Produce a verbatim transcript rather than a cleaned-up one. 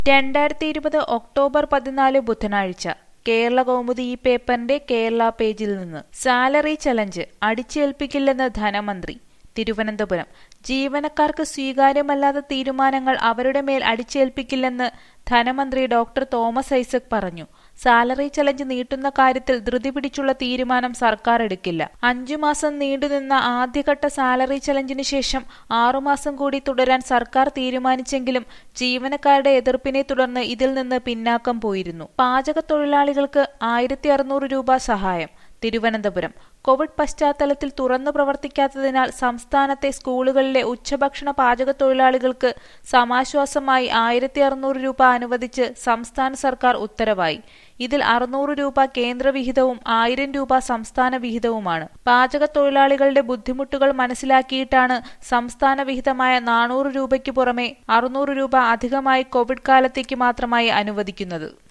രണ്ടായിരത്തി ഇരുപത് ഒക്ടോബർ പതിനാല് ബുധനാഴ്ച കേരള കൗമുദി ഈ പേപ്പറിന്റെ കേരള പേജിൽ നിന്ന് സാലറി ചലഞ്ച് അടിച്ചേൽപ്പിക്കില്ലെന്ന് ധനമന്ത്രി. തിരുവനന്തപുരം ജീവനക്കാർക്ക് സ്വീകാര്യമല്ലാത്ത തീരുമാനങ്ങൾ അവരുടെ മേൽ അടിച്ചേൽപ്പിക്കില്ലെന്ന് ധനമന്ത്രി ഡോക്ടർ തോമസ് ഐസക് പറഞ്ഞു. സാലറി ചലഞ്ച് നീട്ടുന്ന കാര്യത്തിൽ ധൃതി പിടിച്ചുള്ള തീരുമാനം സർക്കാർ എടുക്കില്ല. അഞ്ചു മാസം നീണ്ടുനിന്ന ആദ്യഘട്ട സാലറി ചലഞ്ചിന് ശേഷം ആറുമാസം കൂടി തുടരാൻ സർക്കാർ തീരുമാനിച്ചെങ്കിലും ജീവനക്കാരുടെ എതിർപ്പിനെ തുടർന്ന് ഇതിൽ നിന്ന് പിന്നാക്കം പോയിരുന്നു. പാചക തൊഴിലാളികൾക്ക് ആയിരത്തി അറുന്നൂറ് രൂപ സഹായം. തിരുവനന്തപുരം കോവിഡ് പശ്ചാത്തലത്തിൽ തുറന്നു പ്രവർത്തിക്കാത്തതിനാൽ സംസ്ഥാനത്തെ സ്കൂളുകളിലെ ഉച്ചഭക്ഷണ പാചക തൊഴിലാളികൾക്ക് സമാശ്വാസമായി ആയിരത്തി അറുന്നൂറ് രൂപ അനുവദിച്ച് സംസ്ഥാന സർക്കാർ ഉത്തരവായി. ഇതിൽ അറുന്നൂറ് രൂപ കേന്ദ്ര വിഹിതവും ആയിരം രൂപ സംസ്ഥാന വിഹിതവുമാണ്. പാചക തൊഴിലാളികളുടെ ബുദ്ധിമുട്ടുകൾ മനസ്സിലാക്കിയിട്ടാണ് സംസ്ഥാന വിഹിതമായ നാനൂറ് രൂപയ്ക്ക് പുറമെ അറുന്നൂറ് രൂപ അധികമായി കോവിഡ് കാലത്തേക്ക് മാത്രമായി അനുവദിക്കുന്നത്.